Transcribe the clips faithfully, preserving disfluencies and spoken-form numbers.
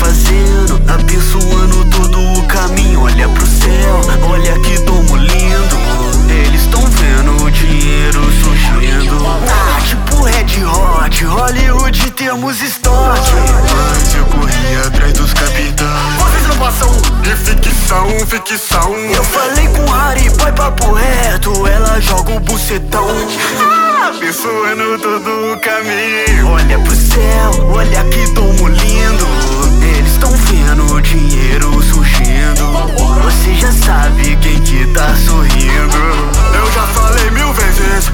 fazendo, abençoando todo o caminho. Olha pro céu, olha que domo lindo. Eles tão vendo o dinheiro surgindo. Ah, tipo Red Hot, Hollywood temos estoque. Mas eu corri atrás dos capitães. Vocês não passam de ficção, ficção. Eu falei com Harry Boy, papo reto, ela joga o bucetão. Abençoando todo o caminho. Olha pro céu, olha que domo lindo. Eles tão vendo o dinheiro surgindo. Você já sabe quem que tá sorrindo. Eu já falei mil vezes.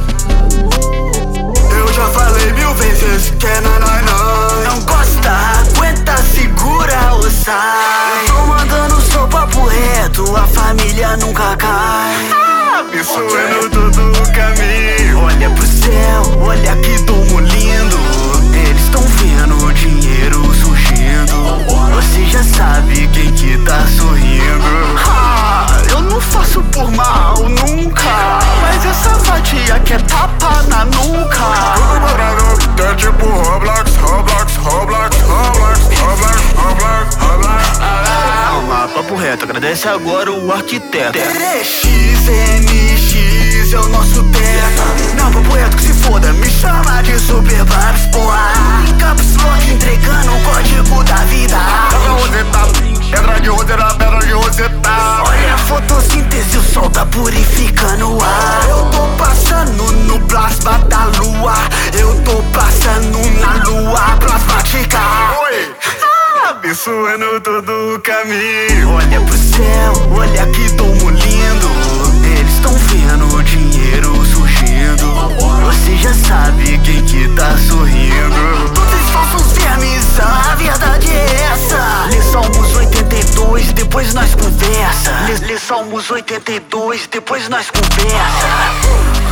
Eu já falei mil vezes que é nananã. Não gosta, aguenta, segura ou sai. Tô mandando só papo reto, a família nunca cai. Abençoando todo o caminho. Olha pro céu, olha que domo lindo. Eles tão vendo o dinheiro surgindo. Você já sabe quem que tá sorrindo. Ah, eu não faço por mal, nunca. Mas essa vadia quer tapa na nuca. Tudo quadrado, é tipo Roblox, Roblox, Roblox, Roblox, Roblox, Roblox, Roblox. Calma, papo reto, agradece agora o arquiteto. três N X é o nosso teto. Não, papo reto que se foda, me chama de Super Vibes, porra. Caps Lock entregando o código da vida. Pedra de roseta, pedra de roseta. Olha a fotossíntese, o sol tá purificando o ar. Eu tô passando no plasma da lua. Eu tô passando na lua plasmática. Oi! Abençoando todo o caminho. Olha pro céu, olha que domo lindo. Eles tão vendo o dinheiro surgindo. Você já sabe quem que tá sorrindo. Todos falsos vermes, a verdade é essa. Lê Salmos oitenta e dois, depois nós conversa. Lê, lê Salmos oitenta e dois, depois nós conversa.